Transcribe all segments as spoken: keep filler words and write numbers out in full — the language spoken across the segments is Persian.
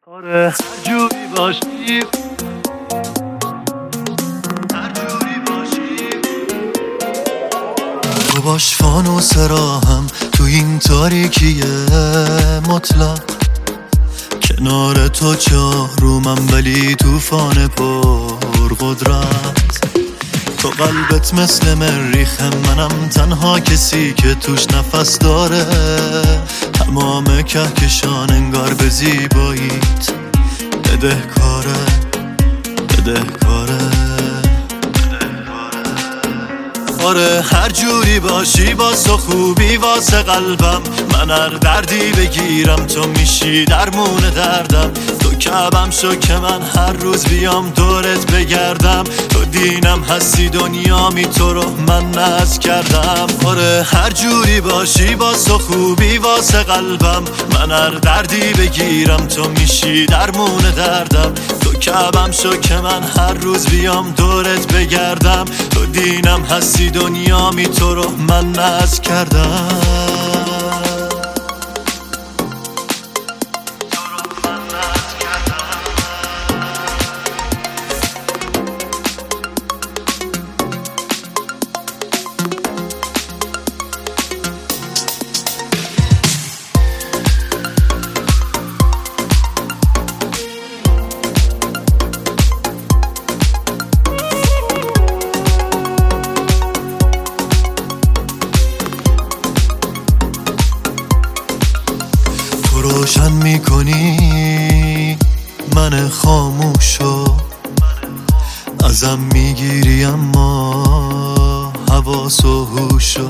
آره هر جوری باشی تو باش فانوس راهم تو این تاریکی مطلق، کنار تو چهارمم ولی توفان پر قدرت. تو قلبت مثل مریخه، منم تنها کسی که توش نفس داره. تمام کهکشان انگار به زیباییت بدهکاره بدهکاره. آره هر جوری باشی واسه خوبی واسه قلبم، من هر دردی بگیرم تو میشی درمون دردم. تو کعبم شو که من هر روز بیام دورت بگردم. تو دینم هستی دنیامی تو رو من ناز کردم. آره هر جوری باشی واسه خوبی واسه قلبم، من هر دردی بگیرم تو میشی درمون دردم. تو کعبم شو که من هر روز بیام دورت بگردم. تو دینم هستی دنیامی تو رو من ناز کردم. روشن میکنی من خاموشو، ازم میگیری اما حواس و هوشو.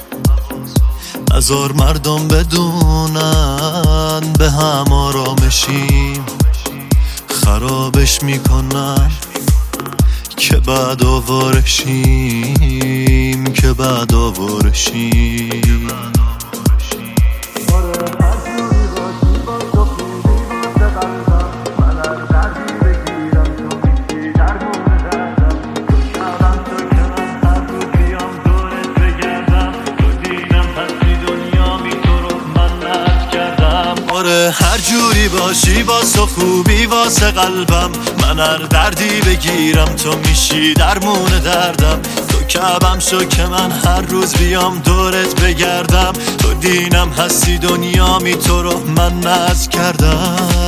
نذار مردم بدونن به هم آرامشیم، خرابش میکنن که بعد آوارشیم که بعد آوارشیم. آره هر جوری باشی واسه خوبی واسه قلبم، من هر دردی بگیرم تو میشی درمون دردم. تو کعبم شو که من هر روز بیام دورت بگردم. تو دینم هستی دنیامی تو رو من ناز کردم.